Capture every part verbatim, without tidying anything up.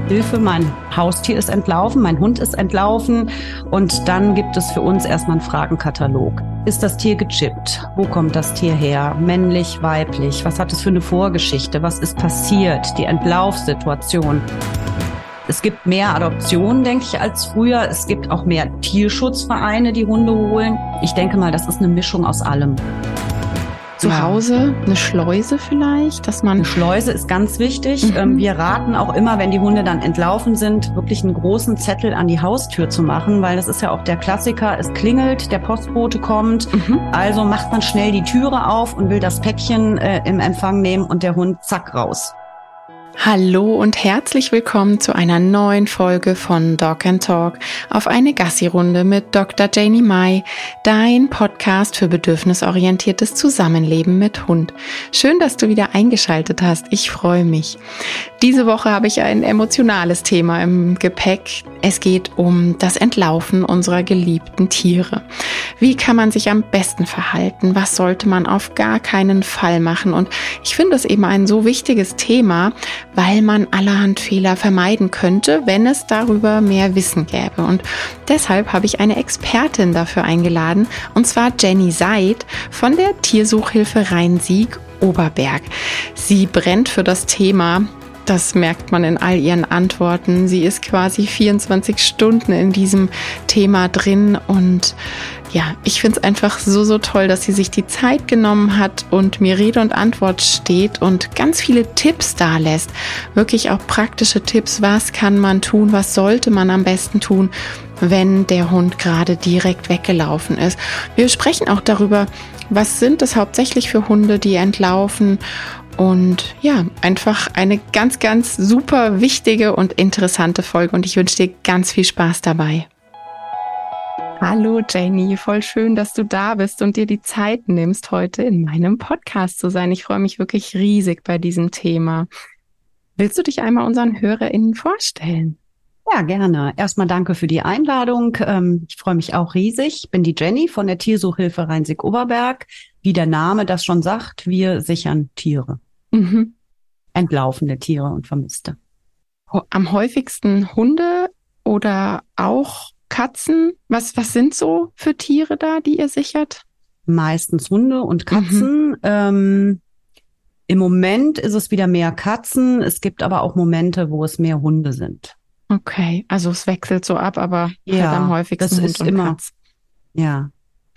Hilfe, mein Haustier ist entlaufen, mein Hund ist entlaufen und dann gibt es für uns erstmal einen Fragenkatalog. Ist das Tier gechippt? Wo kommt das Tier her? Männlich, weiblich? Was hat es für eine Vorgeschichte? Was ist passiert? Die Entlaufssituation. Es gibt mehr Adoptionen, denke ich, als früher. Es gibt auch mehr Tierschutzvereine, die Hunde holen. Ich denke mal, das ist eine Mischung aus allem. Zu Hause eine Schleuse vielleicht, dass man... Eine Schleuse ist ganz wichtig. Mhm. Wir raten auch immer, wenn die Hunde dann entlaufen sind, wirklich einen großen Zettel an die Haustür zu machen, weil das ist ja auch der Klassiker. Es klingelt, der Postbote kommt, mhm. also macht man schnell die Türe auf und will das Päckchen äh, im Empfang nehmen und der Hund zack raus. Hallo und herzlich willkommen zu einer neuen Folge von Dog and Talk auf eine Gassi-Runde mit Doktor Janie Mai, dein Podcast für bedürfnisorientiertes Zusammenleben mit Hund. Schön, dass du wieder eingeschaltet hast. Ich freue mich. Diese Woche habe ich ein emotionales Thema im Gepäck. Es geht um das Entlaufen unserer geliebten Tiere. Wie kann man sich am besten verhalten? Was sollte man auf gar keinen Fall machen? Und ich finde es eben ein so wichtiges Thema, weil man allerhand Fehler vermeiden könnte, wenn es darüber mehr Wissen gäbe. Und deshalb habe ich eine Expertin dafür eingeladen, und zwar Jenny Seid von der Tiersuchhilfe Rhein-Sieg-Oberberg. Sie brennt für das Thema. Das merkt man in all ihren Antworten. Sie ist quasi vierundzwanzig Stunden in diesem Thema drin und ja, ich finde es einfach so, so toll, dass sie sich die Zeit genommen hat und mir Rede und Antwort steht und ganz viele Tipps da lässt. Wirklich auch praktische Tipps. Was kann man tun? Was sollte man am besten tun, wenn der Hund gerade direkt weggelaufen ist? Wir sprechen auch darüber, was sind es hauptsächlich für Hunde, die entlaufen? Und ja, einfach eine ganz, ganz super wichtige und interessante Folge und ich wünsche dir ganz viel Spaß dabei. Hallo Janie, voll schön, dass du da bist und dir die Zeit nimmst, heute in meinem Podcast zu sein. Ich freue mich wirklich riesig bei diesem Thema. Willst du dich einmal unseren HörerInnen vorstellen? Ja, gerne. Erstmal danke für die Einladung. Ich freue mich auch riesig. Ich bin die Jenny von der Tiersuchhilfe Rhein-Sieg-Oberberg. Wie der Name das schon sagt, wir sichern Tiere. Mhm. Entlaufene Tiere und Vermisste. Am häufigsten Hunde oder auch Katzen? Was, was sind so für Tiere da, die ihr sichert? Meistens Hunde und Katzen. Mhm. Ähm, im Moment ist es wieder mehr Katzen. Es gibt aber auch Momente, wo es mehr Hunde sind. Okay, also es wechselt so ab, aber ja, halt am häufigsten das Hund ist und immer, Katz. Ja.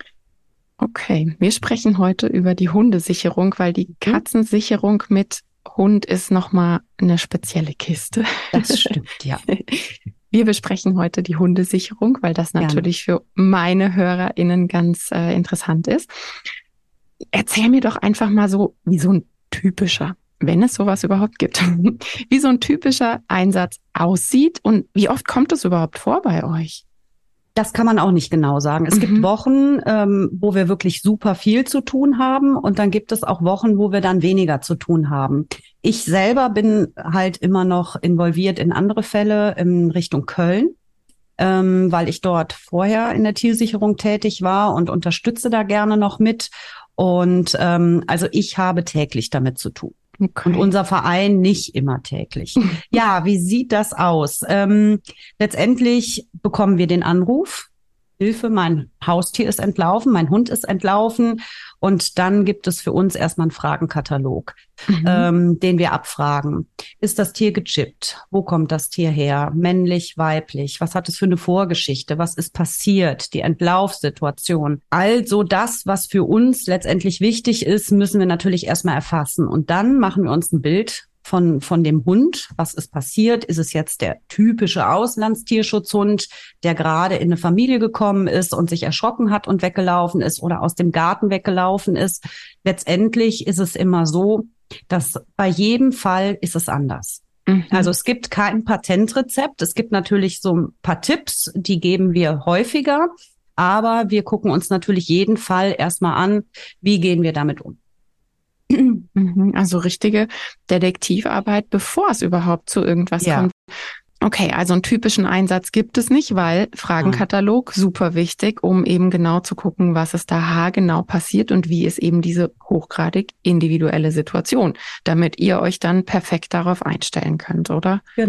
Okay, wir sprechen heute über die Hundesicherung, weil die Katzensicherung mit Hund ist nochmal eine spezielle Kiste. Das stimmt, ja. Wir besprechen heute die Hundesicherung, weil das natürlich ja. für meine HörerInnen ganz äh, interessant ist. Erzähl mir doch einfach mal so, wie so ein typischer, wenn es sowas überhaupt gibt, wie so ein typischer Einsatz aussieht und wie oft kommt es überhaupt vor bei euch? Das kann man auch nicht genau sagen. Es mhm. gibt Wochen, ähm, wo wir wirklich super viel zu tun haben und dann gibt es auch Wochen, wo wir dann weniger zu tun haben. Ich selber bin halt immer noch involviert in andere Fälle in Richtung Köln, ähm, weil ich dort vorher in der Tiersicherung tätig war und unterstütze da gerne noch mit. Und ähm, also ich habe täglich damit zu tun. Okay. Und unser Verein nicht immer täglich. Ja, wie sieht das aus? Ähm, letztendlich bekommen wir den Anruf, Hilfe, mein Haustier ist entlaufen, mein Hund ist entlaufen. Und dann gibt es für uns erstmal einen Fragenkatalog, mhm. ähm, den wir abfragen. Ist das Tier gechippt? Wo kommt das Tier her? Männlich, weiblich? Was hat es für eine Vorgeschichte? Was ist passiert? Die Entlaufssituation. Also das, was für uns letztendlich wichtig ist, müssen wir natürlich erstmal erfassen. Und dann machen wir uns ein Bild von von dem Hund. Was ist passiert? Ist es jetzt der typische Auslandstierschutzhund, der gerade in eine Familie gekommen ist und sich erschrocken hat und weggelaufen ist oder aus dem Garten weggelaufen ist? Letztendlich ist es immer so, dass bei jedem Fall ist es anders. Mhm. Also es gibt kein Patentrezept. Es gibt natürlich so ein paar Tipps, die geben wir häufiger. Aber wir gucken uns natürlich jeden Fall erstmal an, wie gehen wir damit um. Also richtige Detektivarbeit, bevor es überhaupt zu irgendwas ja. kommt. Okay, also einen typischen Einsatz gibt es nicht, weil Fragenkatalog super wichtig, um eben genau zu gucken, was ist da haargenau passiert und wie ist eben diese hochgradig individuelle Situation, damit ihr euch dann perfekt darauf einstellen könnt, oder? Genau.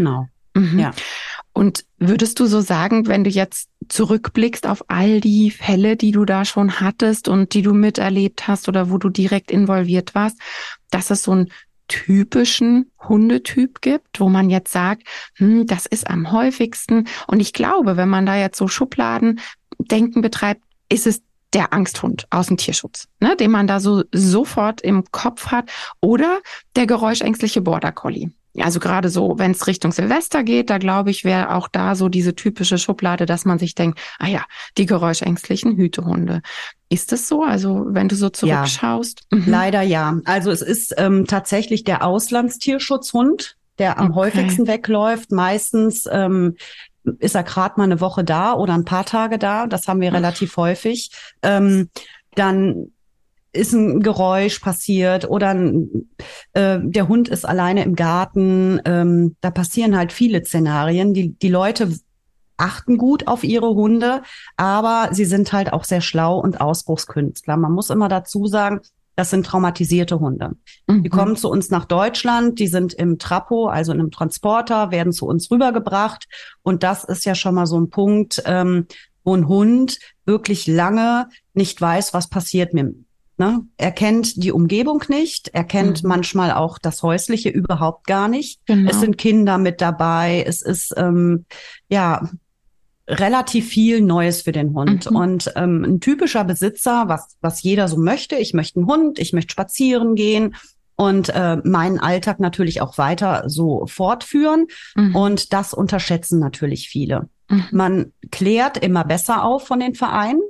Mhm. Ja. Und würdest du so sagen, wenn du jetzt zurückblickst auf all die Fälle, die du da schon hattest und die du miterlebt hast oder wo du direkt involviert warst, dass es so einen typischen Hundetyp gibt, wo man jetzt sagt, hm, das ist am häufigsten. Und ich glaube, wenn man da jetzt so Schubladendenken betreibt, ist es der Angsthund aus dem Tierschutz, ne, den man da so sofort im Kopf hat, oder der geräuschängstliche Border Collie. Also gerade so, wenn es Richtung Silvester geht, da glaube ich, wäre auch da so diese typische Schublade, dass man sich denkt, ah ja, die geräuschängstlichen Hütehunde. Ist es so? Also wenn du so zurückschaust? Ja, mhm. Leider ja. Also es ist ähm, tatsächlich der Auslandstierschutzhund, der am Okay. häufigsten wegläuft. Meistens ähm, ist er gerade mal eine Woche da oder ein paar Tage da. Das haben wir relativ häufig. Ähm, dann ist ein Geräusch passiert oder ein, äh, der Hund ist alleine im Garten. Ähm, da passieren halt viele Szenarien. Die, die Leute achten gut auf ihre Hunde, aber sie sind halt auch sehr schlau und Ausbruchskünstler. Man muss immer dazu sagen, das sind traumatisierte Hunde. Mhm. Die kommen zu uns nach Deutschland, die sind im Trappo, also in einem Transporter, werden zu uns rübergebracht. Und das ist ja schon mal so ein Punkt, ähm, wo ein Hund wirklich lange nicht weiß, was passiert mit ihm. Ne? Er kennt die Umgebung nicht, er kennt mhm. manchmal auch das Häusliche überhaupt gar nicht. Genau. Es sind Kinder mit dabei, es ist ähm, ja relativ viel Neues für den Hund. Mhm. Und ähm, ein typischer Besitzer, was was jeder so möchte, ich möchte einen Hund, ich möchte spazieren gehen und äh, meinen Alltag natürlich auch weiter so fortführen. Mhm. Und das unterschätzen natürlich viele. Mhm. Man klärt immer besser auf von den Vereinen,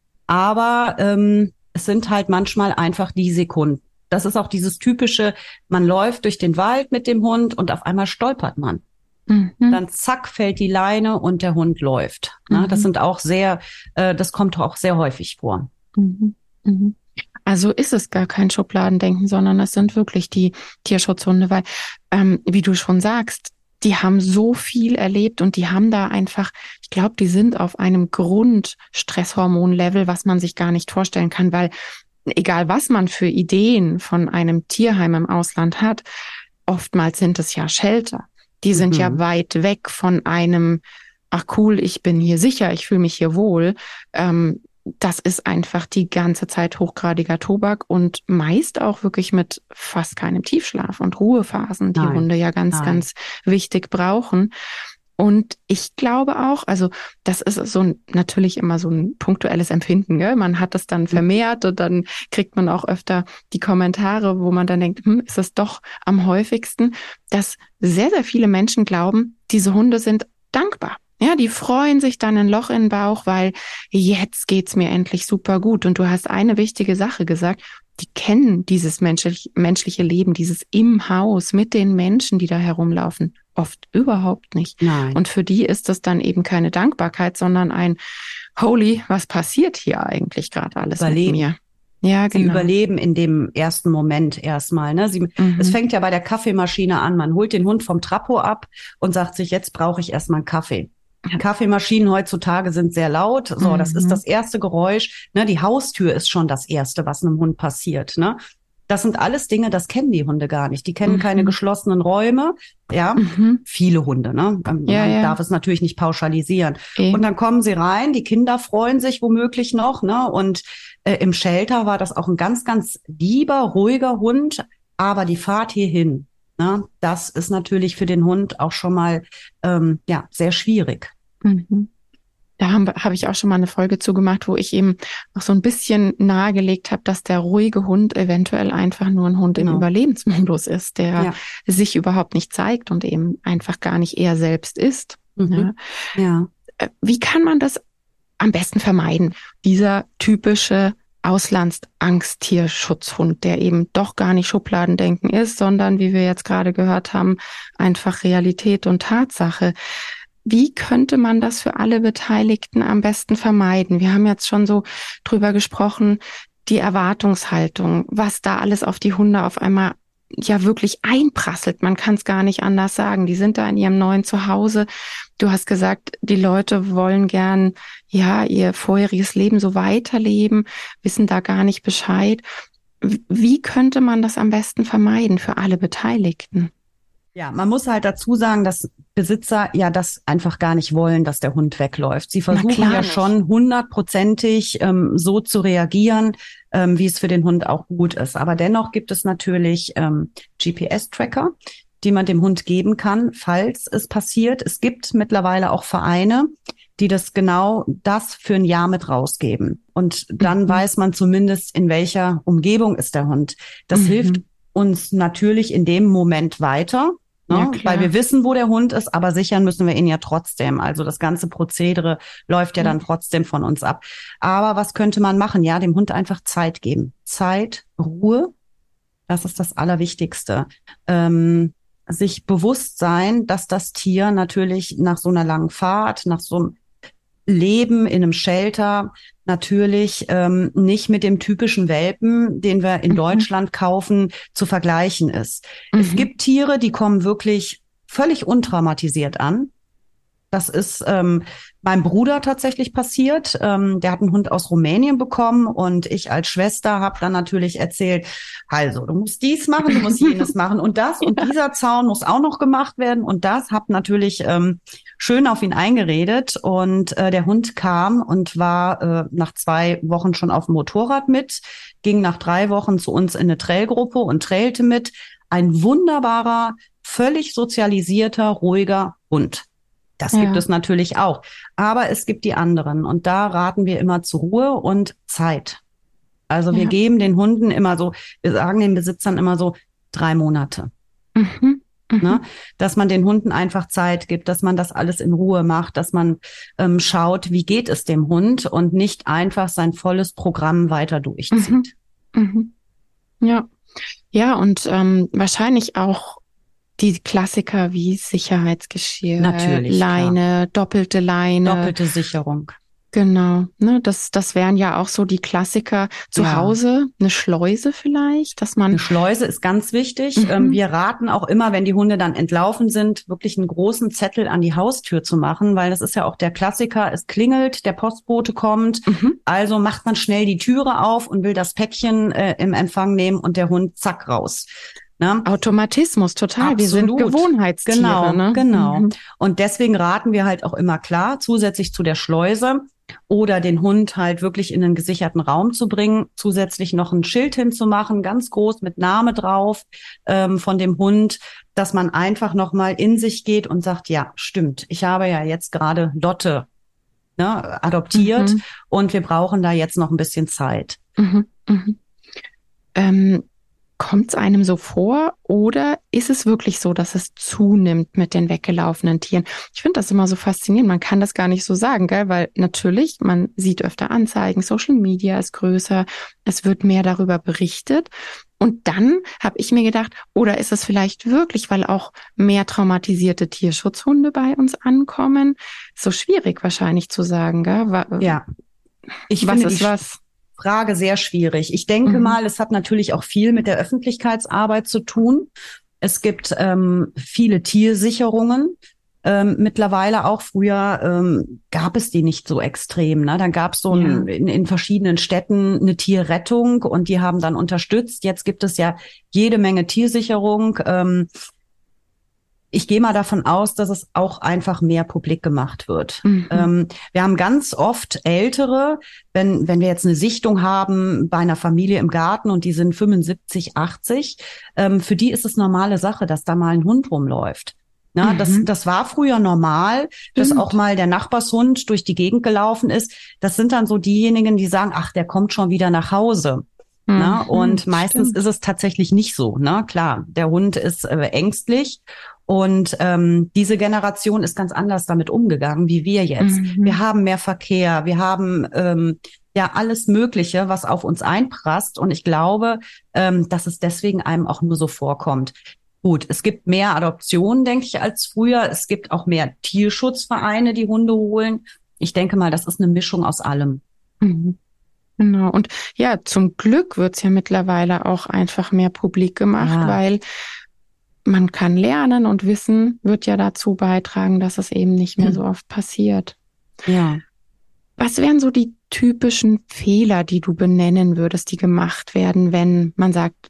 aber ähm, es sind halt manchmal einfach die Sekunden. Das ist auch dieses typische, man läuft durch den Wald mit dem Hund und auf einmal stolpert man. Mhm. Dann zack, fällt die Leine und der Hund läuft. Mhm. Das sind auch sehr, äh, das kommt auch sehr häufig vor. Mhm. Mhm. Also ist es gar kein Schubladendenken, sondern es sind wirklich die Tierschutzhunde, weil, ähm, wie du schon sagst, die haben so viel erlebt und die haben da einfach, ich glaube, die sind auf einem Grundstresshormonlevel, was man sich gar nicht vorstellen kann, weil egal was man für Ideen von einem Tierheim im Ausland hat, oftmals sind es ja Shelter. Die sind mhm. ja weit weg von einem, ach cool, ich bin hier sicher, ich fühle mich hier wohl. Ähm, das ist einfach die ganze Zeit hochgradiger Tobak und meist auch wirklich mit fast keinem Tiefschlaf und Ruhephasen, die Nein. Hunde ja ganz, Nein. ganz wichtig brauchen. Und ich glaube auch, also das ist so ein, natürlich immer so ein punktuelles Empfinden, gell? Man hat es dann vermehrt und dann kriegt man auch öfter die Kommentare, wo man dann denkt, hm, ist es doch am häufigsten, dass sehr, sehr viele Menschen glauben, diese Hunde sind dankbar. Ja, die freuen sich dann ein Loch in den Bauch, weil jetzt geht's mir endlich super gut. Und du hast eine wichtige Sache gesagt, die kennen dieses menschlich, menschliche Leben, dieses im Haus mit den Menschen, die da herumlaufen, oft überhaupt nicht. Nein. Und für die ist das dann eben keine Dankbarkeit, sondern ein Holy, was passiert hier eigentlich gerade alles Überleben. mit mir? Ja, genau. Sie überleben in dem ersten Moment erstmal. Ne? Sie, mhm. Es fängt ja bei der Kaffeemaschine an. Man holt den Hund vom Trappo ab und sagt sich, jetzt brauche ich erstmal einen Kaffee. Ja. Kaffeemaschinen heutzutage sind sehr laut. So, mhm. das ist das erste Geräusch. Ne, die Haustür ist schon das erste, was einem Hund passiert. Ne, das sind alles Dinge, das kennen die Hunde gar nicht. Die kennen mhm. keine geschlossenen Räume. Ja, mhm. viele Hunde. Ne, man ja, ja. darf es natürlich nicht pauschalisieren. E. Und dann kommen sie rein. Die Kinder freuen sich womöglich noch. Ne, und äh, im Shelter war das auch ein ganz, ganz lieber, ruhiger Hund. Aber die Fahrt hierhin, ne, das ist natürlich für den Hund auch schon mal ähm, ja sehr schwierig. Mhm. Da habe hab ich auch schon mal eine Folge zugemacht, wo ich eben auch so ein bisschen nahegelegt habe, dass der ruhige Hund eventuell einfach nur ein Hund genau. im Überlebensmodus ist, der ja. sich überhaupt nicht zeigt und eben einfach gar nicht er selbst ist. Mhm. Ja. Ja. Wie kann man das am besten vermeiden? Dieser typische Auslandsangsttierschutzhund, der eben doch gar nicht Schubladendenken ist, sondern, wie wir jetzt gerade gehört haben, einfach Realität und Tatsache. Wie könnte man das für alle Beteiligten am besten vermeiden? Wir haben jetzt schon so drüber gesprochen, die Erwartungshaltung, was da alles auf die Hunde auf einmal ja wirklich einprasselt. Man kann es gar nicht anders sagen. Die sind da in ihrem neuen Zuhause. Du hast gesagt, die Leute wollen gern ja ihr vorheriges Leben so weiterleben, wissen da gar nicht Bescheid. Wie könnte man das am besten vermeiden für alle Beteiligten? Ja, man muss halt dazu sagen, dass Besitzer ja das einfach gar nicht wollen, dass der Hund wegläuft. Sie versuchen ja nicht. schon hundertprozentig ähm, so zu reagieren, ähm, wie es für den Hund auch gut ist. Aber dennoch gibt es natürlich ähm, G P S-Tracker, die man dem Hund geben kann, falls es passiert. Es gibt mittlerweile auch Vereine, die das genau das für ein Jahr mit rausgeben. Und dann mhm. weiß man zumindest, in welcher Umgebung ist der Hund. Das mhm. hilft uns natürlich in dem Moment weiter. Ne? Ja, weil wir wissen, wo der Hund ist, aber sichern müssen wir ihn ja trotzdem. Also das ganze Prozedere läuft ja dann trotzdem von uns ab. Aber was könnte man machen? Ja, dem Hund einfach Zeit geben. Zeit, Ruhe, das ist das Allerwichtigste. Ähm, sich bewusst sein, dass das Tier natürlich nach so einer langen Fahrt, nach so einem Leben in einem Shelter natürlich ähm, nicht mit dem typischen Welpen, den wir in mhm. Deutschland kaufen, zu vergleichen ist. Mhm. Es gibt Tiere, die kommen wirklich völlig untraumatisiert an. Das ist ähm, meinem Bruder tatsächlich passiert. Ähm, der hat einen Hund aus Rumänien bekommen und ich als Schwester habe dann natürlich erzählt, also du musst dies machen, du musst jenes machen und das und ja. dieser Zaun muss auch noch gemacht werden und das, habe natürlich ähm, schön auf ihn eingeredet und äh, der Hund kam und war äh, nach zwei Wochen schon auf dem Motorrad mit, ging nach drei Wochen zu uns in eine Trailgruppe und trailte mit. Ein wunderbarer, völlig sozialisierter, ruhiger Hund. Das ja. gibt es natürlich auch. Aber es gibt die anderen. Und da raten wir immer zur Ruhe und Zeit. Also wir ja. geben den Hunden immer so, wir sagen den Besitzern immer so drei Monate. Mhm. Mhm. Ne? Dass man den Hunden einfach Zeit gibt, dass man das alles in Ruhe macht, dass man ähm, schaut, wie geht es dem Hund und nicht einfach sein volles Programm weiter durchzieht. Mhm. Mhm. Ja, ja und ähm, wahrscheinlich auch die Klassiker wie Sicherheitsgeschirr, Natürlich, Leine, klar. doppelte Leine. Doppelte Sicherung. Genau, ne, das, das wären ja auch so die Klassiker. Zu ja. Hause eine Schleuse vielleicht, dass man... Eine Schleuse ist ganz wichtig. Mhm. Wir raten auch immer, wenn die Hunde dann entlaufen sind, wirklich einen großen Zettel an die Haustür zu machen, weil das ist ja auch der Klassiker. Es klingelt, der Postbote kommt, mhm. also macht man schnell die Türe auf und will das Päckchen äh, im Empfang nehmen und der Hund zack raus. Ne? Automatismus, total. Absolut. Wir sind Gewohnheitstiere. Genau, ne? genau. Mhm. Und deswegen raten wir halt auch immer klar, zusätzlich zu der Schleuse oder den Hund halt wirklich in einen gesicherten Raum zu bringen, zusätzlich noch ein Schild hinzumachen, ganz groß mit Name drauf ähm, von dem Hund, dass man einfach nochmal in sich geht und sagt, ja, stimmt, ich habe ja jetzt gerade Lotte ne, adoptiert mhm. und wir brauchen da jetzt noch ein bisschen Zeit. Mhm. Mhm. Ähm Kommt es einem so vor oder ist es wirklich so, dass es zunimmt mit den weggelaufenen Tieren? Ich finde das immer so faszinierend. Man kann das gar nicht so sagen, gell? Weil natürlich, man sieht öfter Anzeigen, Social Media ist größer, es wird mehr darüber berichtet. Und dann habe ich mir gedacht, oder ist es vielleicht wirklich, weil auch mehr traumatisierte Tierschutzhunde bei uns ankommen? So schwierig wahrscheinlich zu sagen, gell? Ja, ich was finde ist was? Frage sehr schwierig. Ich denke mhm. mal, es hat natürlich auch viel mit der Öffentlichkeitsarbeit zu tun. Es gibt ähm, viele Tiersicherungen. Ähm, mittlerweile auch früher ähm, gab es die nicht so extrem. Ne? Dann gab es so ein, ja. in, in verschiedenen Städten eine Tierrettung und die haben dann unterstützt. Jetzt gibt es ja jede Menge Tiersicherung. Ähm, Ich gehe mal davon aus, dass es auch einfach mehr publik gemacht wird. Mhm. Ähm, wir haben ganz oft Ältere, wenn wenn wir jetzt eine Sichtung haben bei einer Familie im Garten und die sind fünfundsiebzig, achtzig, ähm, für die ist es normale Sache, dass da mal ein Hund rumläuft. Na, mhm. das, das war früher normal, dass Stimmt. auch mal der Nachbarshund durch die Gegend gelaufen ist. Das sind dann so diejenigen, die sagen, ach, der kommt schon wieder nach Hause. Mhm. Na, und meistens Stimmt. ist es tatsächlich nicht so. Na, klar, der Hund ist äh, ängstlich. Und ähm, diese Generation ist ganz anders damit umgegangen, wie wir jetzt. Mhm. Wir haben mehr Verkehr, wir haben ähm, ja alles Mögliche, was auf uns einprasst. Und ich glaube, ähm, dass es deswegen einem auch nur so vorkommt. Gut, es gibt mehr Adoptionen, denke ich, als früher. Es gibt auch mehr Tierschutzvereine, die Hunde holen. Ich denke mal, das ist eine Mischung aus allem. Mhm. Genau. Und ja, zum Glück wird's ja mittlerweile auch einfach mehr publik gemacht, ja. weil man kann lernen und Wissen wird ja dazu beitragen, dass es eben nicht mehr hm. so oft passiert. Ja. Was wären so die typischen Fehler, die du benennen würdest, die gemacht werden, wenn man sagt,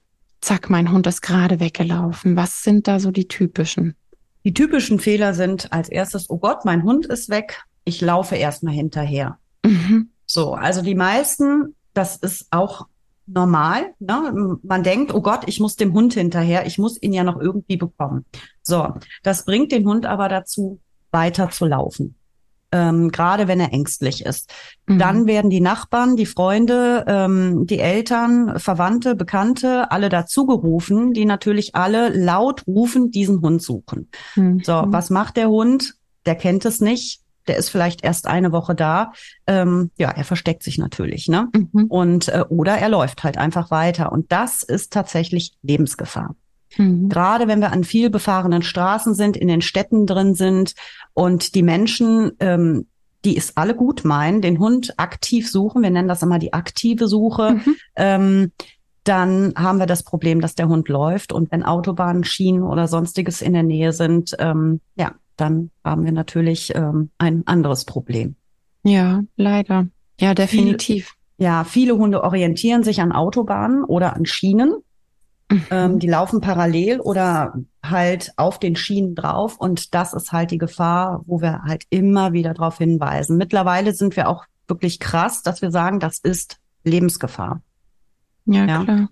zack, mein Hund ist gerade weggelaufen. Was sind da so die typischen? Die typischen Fehler sind als erstes, oh Gott, mein Hund ist weg, ich laufe erstmal hinterher. Mhm. So, also die meisten, das ist auch normal, ne? Man denkt, oh Gott, ich muss dem Hund hinterher, ich muss ihn ja noch irgendwie bekommen. So, das bringt den Hund aber dazu, weiter zu laufen. Ähm, gerade wenn er ängstlich ist. Mhm. Dann werden die Nachbarn, die Freunde, ähm, die Eltern, Verwandte, Bekannte, alle dazugerufen, die natürlich alle laut rufen, diesen Hund suchen. Mhm. So, was macht der Hund? Der kennt es nicht. Der ist vielleicht erst eine Woche da. Ähm, ja, er versteckt sich natürlich, ne? Mhm. Und äh, oder er läuft halt einfach weiter. Und das ist tatsächlich Lebensgefahr. Mhm. Gerade wenn wir an viel befahrenen Straßen sind, in den Städten drin sind und die Menschen, ähm, die es alle gut meinen, den Hund aktiv suchen, wir nennen das immer die aktive Suche, mhm. ähm, dann haben wir das Problem, dass der Hund läuft. Und wenn Autobahnen, Schienen oder sonstiges in der Nähe sind, ähm, ja, dann haben wir natürlich ähm, ein anderes Problem. Ja, leider. Ja, definitiv. Viel, ja, viele Hunde orientieren sich an Autobahnen oder an Schienen. Mhm. Ähm, die laufen parallel oder halt auf den Schienen drauf. Und das ist halt die Gefahr, wo wir halt immer wieder darauf hinweisen. Mittlerweile sind wir auch wirklich krass, dass wir sagen, das ist Lebensgefahr. Ja, ja. Klar.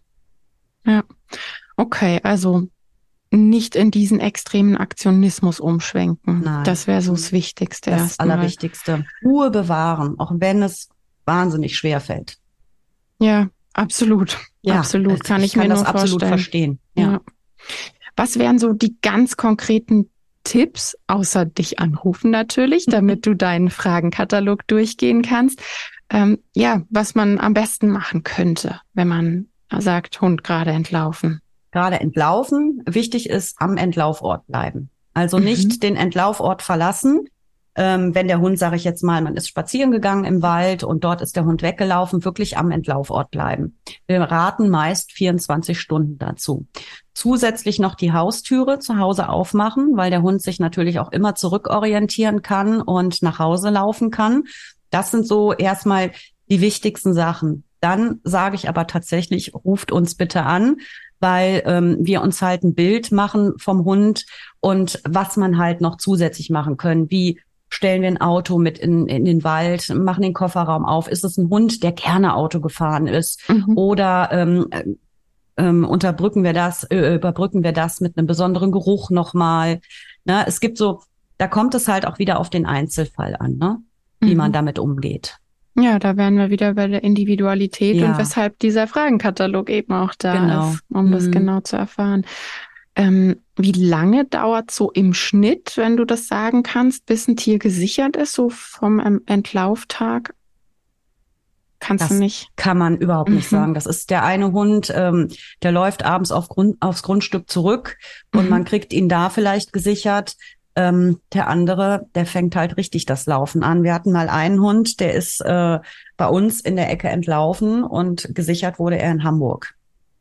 Ja. Okay, also nicht in diesen extremen Aktionismus umschwenken. Nein. Das wäre so das Wichtigste. Das erstmal. Allerwichtigste. Ruhe bewahren, auch wenn es wahnsinnig schwer fällt. Ja, absolut. Ja, absolut. Kann ich, ich kann mir das nur absolut vorstellen. verstehen. Ja. Ja. Was wären so die ganz konkreten Tipps, außer dich anrufen natürlich, damit du deinen Fragenkatalog durchgehen kannst? Ähm, ja, was man am besten machen könnte, wenn man sagt, Hund gerade entlaufen. Gerade entlaufen. Wichtig ist, am Entlaufort bleiben. Also nicht mhm. den Entlaufort verlassen. Ähm, wenn der Hund, sage ich jetzt mal, man ist spazieren gegangen im Wald und dort ist der Hund weggelaufen, wirklich am Entlaufort bleiben. Wir raten meist vierundzwanzig Stunden dazu. Zusätzlich noch die Haustüre zu Hause aufmachen, weil der Hund sich natürlich auch immer zurückorientieren kann und nach Hause laufen kann. Das sind so erstmal die wichtigsten Sachen. Dann sage ich aber tatsächlich, ruft uns bitte an, weil ähm, wir uns halt ein Bild machen vom Hund und was man halt noch zusätzlich machen können, wie stellen wir ein Auto mit in, in den Wald, machen den Kofferraum auf. Ist es ein Hund, der gerne Auto gefahren ist? Mhm. Oder ähm, ähm, unterbrücken wir das, äh, überbrücken wir das mit einem besonderen Geruch nochmal? Ne? Es gibt so, da kommt es halt auch wieder auf den Einzelfall an, ne? Wie mhm. man damit umgeht. Ja, da wären wir wieder bei der Individualität ja. und weshalb dieser Fragenkatalog eben auch da genau. ist, um mhm. das genau zu erfahren. Ähm, wie lange dauert so im Schnitt, wenn du das sagen kannst, bis ein Tier gesichert ist, so vom ähm, Entlauftag? Kannst das du nicht? Kann man überhaupt mhm. nicht sagen. Das ist der eine Hund, ähm, der läuft abends auf Grund, aufs Grundstück zurück und mhm. man kriegt ihn da vielleicht gesichert. Ähm, der andere, der fängt halt richtig das Laufen an. Wir hatten mal einen Hund, der ist äh, bei uns in der Ecke entlaufen und gesichert wurde er in Hamburg.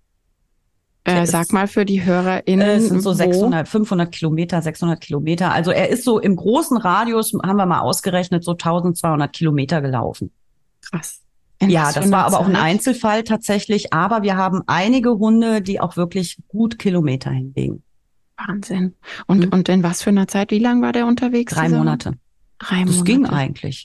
Äh, sag ist, mal für die HörerInnen. Es sind so sechshundert, fünfhundert Kilometer, sechshundert Kilometer. Also er ist so im großen Radius, haben wir mal ausgerechnet, so eintausendzweihundert Kilometer gelaufen. Krass. In ja, das war aber Zeit? Auch ein Einzelfall tatsächlich. Aber wir haben einige Hunde, die auch wirklich gut Kilometer hinlegen. Wahnsinn. Und, mhm. und in was für einer Zeit? Wie lang war der unterwegs? Drei Monate. Drei Monate. Das ging eigentlich.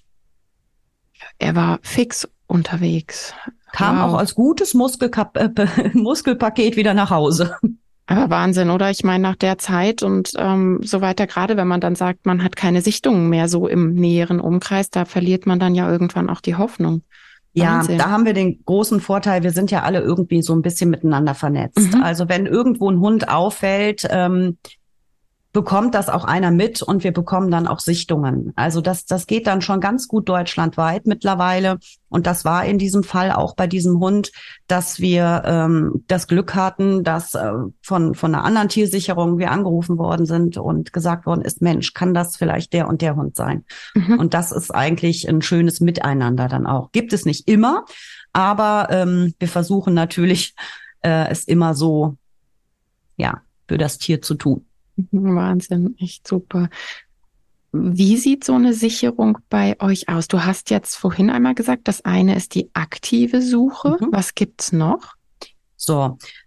Er war fix unterwegs. Kam wow. auch als gutes Muskelkap- äh, Muskelpaket wieder nach Hause. Aber Wahnsinn, oder? Ich meine, nach der Zeit und ähm, so weiter, gerade wenn man dann sagt, man hat keine Sichtungen mehr so im näheren Umkreis, da verliert man dann ja irgendwann auch die Hoffnung. Ja, Wahnsinn. Da haben wir den großen Vorteil, wir sind ja alle irgendwie so ein bisschen miteinander vernetzt. Mhm. Also wenn irgendwo ein Hund auffällt, ähm, bekommt das auch einer mit und wir bekommen dann auch Sichtungen. Also das, das geht dann schon ganz gut deutschlandweit mittlerweile. Und das war in diesem Fall auch bei diesem Hund, dass wir ähm, das Glück hatten, dass äh, von, von einer anderen Tiersicherung wir angerufen worden sind und gesagt worden ist, Mensch, kann das vielleicht der und der Hund sein? Mhm. Und das ist eigentlich ein schönes Miteinander dann auch. Gibt es nicht immer, aber ähm, wir versuchen natürlich, äh, es immer so, ja, für das Tier zu tun. Wahnsinn, echt super. Wie sieht so eine Sicherung bei euch aus? Du hast jetzt vorhin einmal gesagt, das eine ist die aktive Suche. Mhm. Was gibt's noch? So,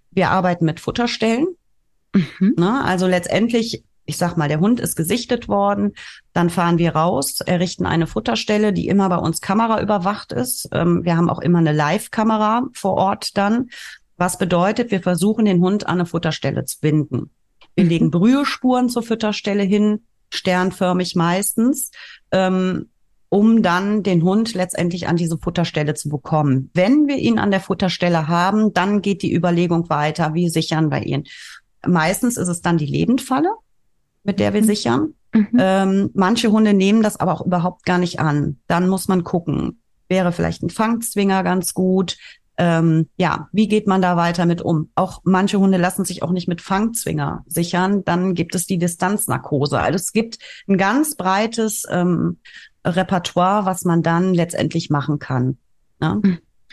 wir arbeiten mit Futterstellen. Mhm. Ne? Also letztendlich, ich sag mal, der Hund ist gesichtet worden, dann fahren wir raus, errichten eine Futterstelle, die immer bei uns kameraüberwacht ist. Ähm, wir haben auch immer eine Live-Kamera vor Ort dann, was bedeutet, wir versuchen, den Hund an eine Futterstelle zu binden. Wir Mhm. legen Brühespuren zur Futterstelle hin, sternförmig meistens, ähm, um dann den Hund letztendlich an diese Futterstelle zu bekommen. Wenn wir ihn an der Futterstelle haben, dann geht die Überlegung weiter, wie sichern wir ihn. Meistens ist es dann die Lebendfalle, mit der wir Mhm. sichern. Mhm. Ähm, manche Hunde nehmen das aber auch überhaupt gar nicht an. Dann muss man gucken, wäre vielleicht ein Fangzwinger ganz gut. Ähm, ja, wie geht man da weiter mit um? Auch manche Hunde lassen sich auch nicht mit Fangzwinger sichern. Dann gibt es die Distanznarkose. Also es gibt ein ganz breites ähm, Repertoire, was man dann letztendlich machen kann. Ne?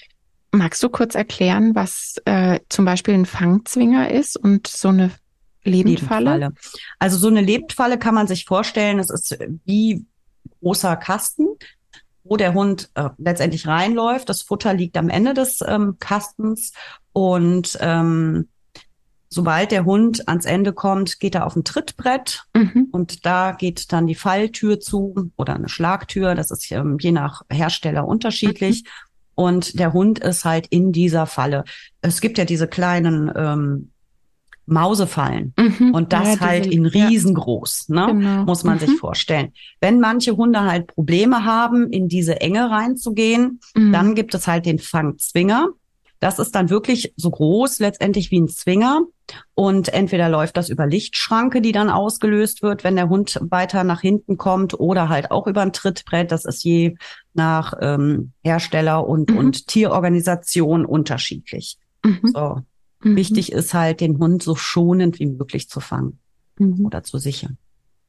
Magst du kurz erklären, was äh, zum Beispiel ein Fangzwinger ist und so eine Lebendfalle? Lebendfalle. Also so eine Lebendfalle kann man sich vorstellen, es ist wie großer Kasten, wo der Hund äh, letztendlich reinläuft. Das Futter liegt am Ende des ähm, Kastens und ähm, sobald der Hund ans Ende kommt, geht er auf ein Trittbrett Mhm. und da geht dann die Falltür zu oder eine Schlagtür. Das ist ähm, je nach Hersteller unterschiedlich. Mhm. Und der Hund ist halt in dieser Falle. Es gibt ja diese kleinen ähm, Mausefallen. Mhm. Und das Ja, diese, halt in ja, riesengroß, ne? genau. Muss man Mhm. sich vorstellen. Wenn manche Hunde halt Probleme haben, in diese Enge reinzugehen, Mhm. dann gibt es halt den Fangzwinger. Das ist dann wirklich so groß letztendlich wie ein Zwinger. Und entweder läuft das über Lichtschranke, die dann ausgelöst wird, wenn der Hund weiter nach hinten kommt, oder halt auch über ein Trittbrett. Das ist je nach ähm, Hersteller und, Mhm. und Tierorganisation unterschiedlich. Mhm. So. Mhm. Wichtig ist halt, den Hund so schonend wie möglich zu fangen Mhm. oder zu sichern.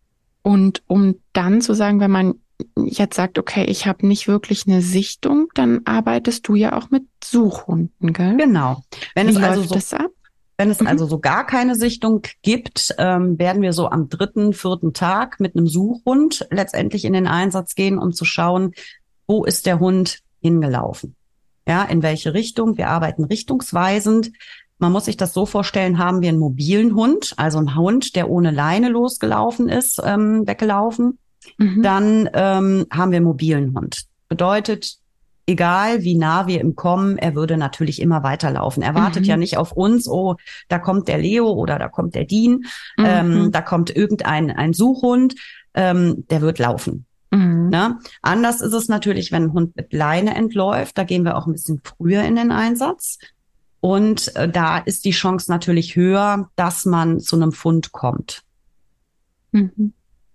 Und um dann zu sagen, wenn man jetzt sagt, okay, ich habe nicht wirklich eine Sichtung, dann arbeitest du ja auch mit Suchhunden, gell? Genau. Wenn Wie es also läuft so, das ab? wenn es Mhm. also so gar keine Sichtung gibt, ähm, werden wir so am dritten, vierten Tag mit einem Suchhund letztendlich in den Einsatz gehen, um zu schauen, wo ist der Hund hingelaufen? Ja, in welche Richtung? Wir arbeiten richtungsweisend. Man muss sich das so vorstellen, haben wir einen mobilen Hund, also einen Hund, der ohne Leine losgelaufen ist, ähm, weggelaufen. Mhm. Dann ähm, haben wir einen mobilen Hund. Bedeutet, egal wie nah wir ihm kommen, er würde natürlich immer weiterlaufen. Er wartet Mhm. ja nicht auf uns, oh, da kommt der Leo oder da kommt der Dean, Mhm. ähm, da kommt irgendein ein Suchhund, ähm, der wird laufen. Mhm. Ne? Anders ist es natürlich, wenn ein Hund mit Leine entläuft. Da gehen wir auch ein bisschen früher in den Einsatz. Und äh, da ist die Chance natürlich höher, dass man zu einem Fund kommt. Mhm.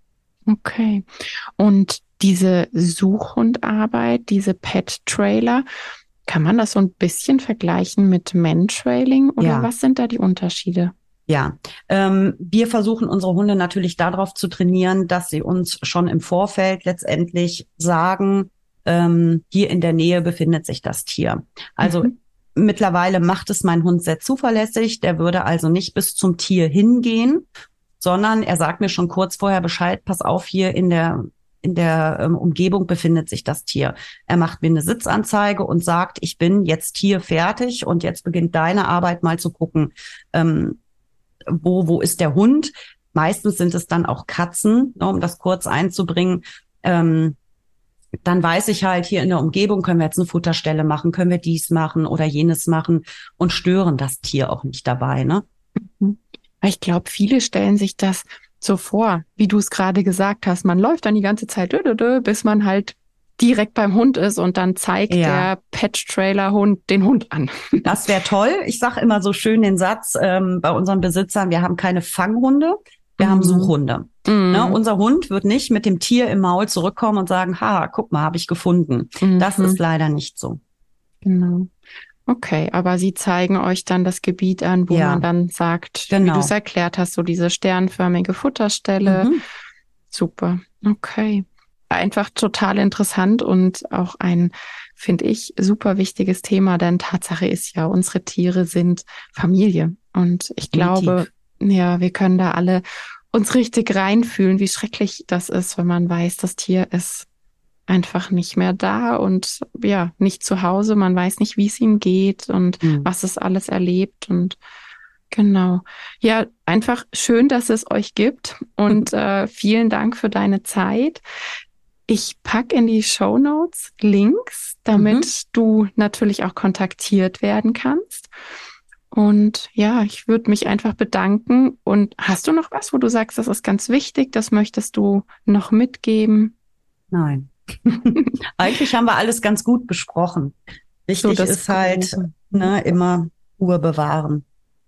Okay. Und diese Suchhundarbeit, diese Pet-Trailer, kann man das so ein bisschen vergleichen mit Mantrailing oder Ja. was sind da die Unterschiede? Ja, ähm, wir versuchen unsere Hunde natürlich darauf zu trainieren, dass sie uns schon im Vorfeld letztendlich sagen, ähm, hier in der Nähe befindet sich das Tier. Also Mhm. mittlerweile macht es mein Hund sehr zuverlässig. Der würde also nicht bis zum Tier hingehen, sondern er sagt mir schon kurz vorher Bescheid, pass auf, hier in der in der ähm, Umgebung befindet sich das Tier. Er macht mir eine Sitzanzeige und sagt, ich bin jetzt hier fertig und jetzt beginnt deine Arbeit mal zu gucken, ähm, wo wo ist der Hund. Meistens sind es dann auch Katzen, ne, um das kurz einzubringen. Ähm, dann weiß ich halt, hier in der Umgebung können wir jetzt eine Futterstelle machen, können wir dies machen oder jenes machen und stören das Tier auch nicht dabei, ne? Mhm. Weil ich glaube, viele stellen sich das so vor, wie du es gerade gesagt hast. Man läuft dann die ganze Zeit, dö, dö, dö, bis man halt direkt beim Hund ist und dann zeigt Ja. der Pet-Trailer-Hund den Hund an. Das wäre toll. Ich sage immer so schön den Satz ähm, bei unseren Besitzern, wir haben keine Fanghunde, wir Mhm. haben Suchhunde. Mhm. Ne? Unser Hund wird nicht mit dem Tier im Maul zurückkommen und sagen, ha, guck mal, habe ich gefunden. Mhm. Das ist leider nicht so. Genau. Okay, aber sie zeigen euch dann das Gebiet an, wo Ja. man dann sagt, wie Genau. du es erklärt hast, so diese sternförmige Futterstelle. Mhm. Super. Okay. Einfach total interessant und auch ein, finde ich, super wichtiges Thema, denn Tatsache ist ja, unsere Tiere sind Familie. Und ich Definitiv. glaube, ja, wir können da alle uns richtig reinfühlen, wie schrecklich das ist, wenn man weiß, das Tier ist einfach nicht mehr da und ja, nicht zu Hause. Man weiß nicht, wie es ihm geht und mhm. was es alles erlebt und genau. Ja, einfach schön, dass es euch gibt und äh, vielen Dank für deine Zeit. Ich pack in die Shownotes Links, damit mhm. du natürlich auch kontaktiert werden kannst. Und ja, ich würde mich einfach bedanken. Und hast du noch was, wo du sagst, das ist ganz wichtig, das möchtest du noch mitgeben? Nein. Eigentlich haben wir alles ganz gut besprochen. Wichtig so, ist halt ne, immer Ruhe bewahren.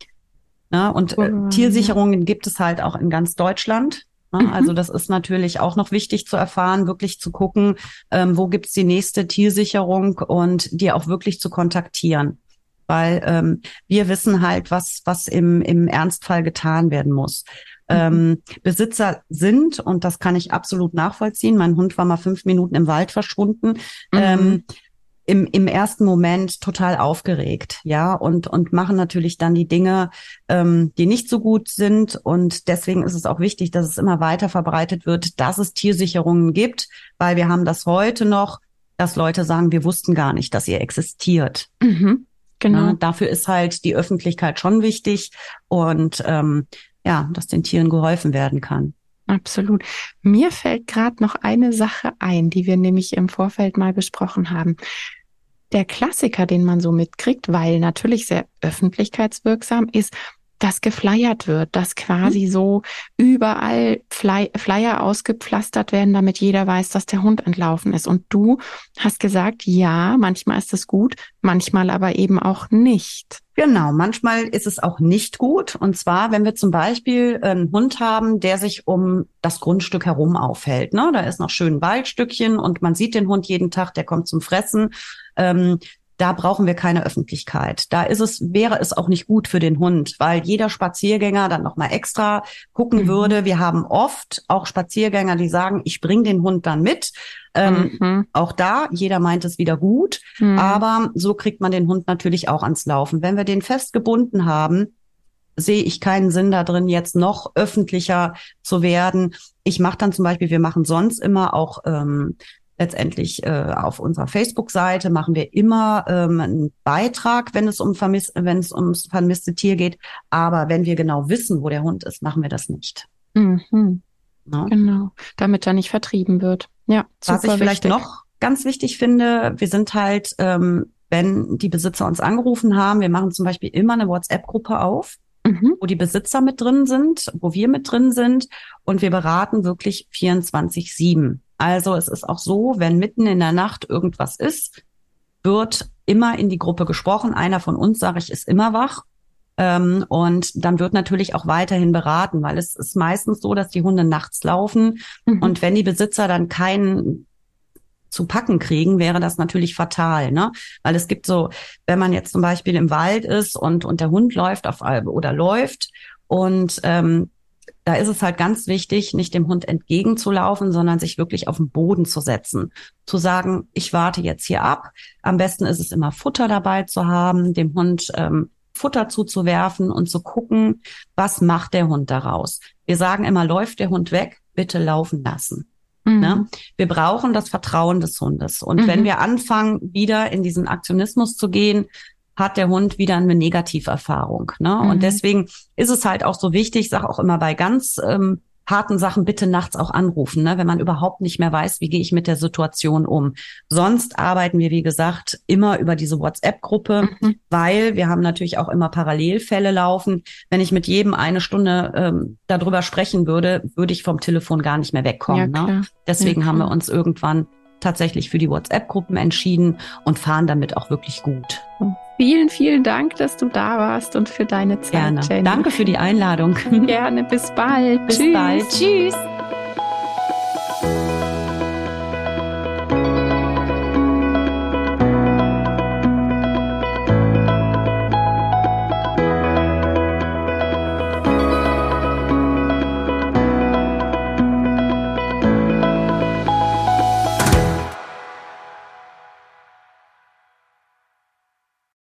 Ja, und äh, Tiersicherungen gibt es halt auch in ganz Deutschland. Ja, mhm. Also das ist natürlich auch noch wichtig zu erfahren, wirklich zu gucken, ähm, wo gibt's die nächste Tiersicherung und die auch wirklich zu kontaktieren. Weil ähm, wir wissen halt, was was im im Ernstfall getan werden muss. Mhm. Ähm, Besitzer sind, und das kann ich absolut nachvollziehen, mein Hund war mal fünf Minuten im Wald verschwunden, mhm. ähm, im im ersten Moment total aufgeregt, ja, und und machen natürlich dann die Dinge, ähm, die nicht so gut sind. Und deswegen ist es auch wichtig, dass es immer weiter verbreitet wird, dass es Tiersicherungen gibt, weil wir haben das heute noch, dass Leute sagen, wir wussten gar nicht, dass ihr existiert. Mhm. Genau. Ja, dafür ist halt die Öffentlichkeit schon wichtig und ähm, ja, dass den Tieren geholfen werden kann. Absolut. Mir fällt gerade noch eine Sache ein, die wir nämlich im Vorfeld mal besprochen haben. Der Klassiker, den man so mitkriegt, weil natürlich sehr öffentlichkeitswirksam ist, dass geflyert wird, dass quasi mhm. so überall Fly- Flyer ausgepflastert werden, damit jeder weiß, dass der Hund entlaufen ist. Und du hast gesagt, ja, manchmal ist es gut, manchmal aber eben auch nicht. Genau, manchmal ist es auch nicht gut. Und zwar, wenn wir zum Beispiel einen Hund haben, der sich um das Grundstück herum aufhält. Ne? Da ist noch schön ein Waldstückchen und man sieht den Hund jeden Tag, der kommt zum Fressen. Ähm, Da brauchen wir keine Öffentlichkeit. Da ist es, wäre es auch nicht gut für den Hund, weil jeder Spaziergänger dann nochmal extra gucken mhm. würde. Wir haben oft auch Spaziergänger, die sagen, ich bringe den Hund dann mit. Ähm, mhm. Auch da, jeder meint es wieder gut, mhm. aber so kriegt man den Hund natürlich auch ans Laufen. Wenn wir den festgebunden haben, sehe ich keinen Sinn da drin, jetzt noch öffentlicher zu werden. Ich mache dann zum Beispiel, wir machen sonst immer auch ähm, letztendlich äh, auf unserer Facebook-Seite machen wir immer ähm, einen Beitrag, wenn es um vermiss, wenn es ums vermisste Tier geht. Aber wenn wir genau wissen, wo der Hund ist, machen wir das nicht. Mhm. Ja? Genau, damit er nicht vertrieben wird. Ja, super. Was ich vielleicht wichtig. noch ganz wichtig finde, wir sind halt, ähm, wenn die Besitzer uns angerufen haben, wir machen zum Beispiel immer eine WhatsApp-Gruppe auf, mhm. wo die Besitzer mit drin sind, wo wir mit drin sind und wir beraten wirklich vierundzwanzig sieben. Also es ist auch so, wenn mitten in der Nacht irgendwas ist, wird immer in die Gruppe gesprochen. Einer von uns, sage ich, ist immer wach. Ähm, und dann wird natürlich auch weiterhin beraten, weil es ist meistens so, dass die Hunde nachts laufen. Mhm. Und wenn die Besitzer dann keinen zu packen kriegen, wäre das natürlich fatal, ne? Weil es gibt so, wenn man jetzt zum Beispiel im Wald ist und, und der Hund läuft auf oder läuft und ähm, da ist es halt ganz wichtig, nicht dem Hund entgegenzulaufen, sondern sich wirklich auf den Boden zu setzen. Zu sagen, ich warte jetzt hier ab. Am besten ist es immer Futter dabei zu haben, dem Hund ähm, Futter zuzuwerfen und zu gucken, was macht der Hund daraus. Wir sagen immer, läuft der Hund weg, bitte laufen lassen. Mhm. Ne? Wir brauchen das Vertrauen des Hundes. Und mhm. wenn wir anfangen, wieder in diesen Aktionismus zu gehen, hat der Hund wieder eine Negativerfahrung. Ne? Mhm. Und deswegen ist es halt auch so wichtig, ich sage auch immer bei ganz ähm, harten Sachen, bitte nachts auch anrufen, ne? Wenn man überhaupt nicht mehr weiß, wie gehe ich mit der Situation um. Sonst arbeiten wir, wie gesagt, immer über diese WhatsApp-Gruppe, mhm. weil wir haben natürlich auch immer Parallelfälle laufen. Wenn ich mit jedem eine Stunde ähm, darüber sprechen würde, würde ich vom Telefon gar nicht mehr wegkommen. Ja, ne? Deswegen ja, haben wir uns irgendwann tatsächlich für die WhatsApp-Gruppen entschieden und fahren damit auch wirklich gut. Vielen, vielen Dank, dass du da warst und für deine Zeit, Gerne. Jenny. Danke für die Einladung. Gerne. Bis bald. Bis Tschüss. bald. Tschüss.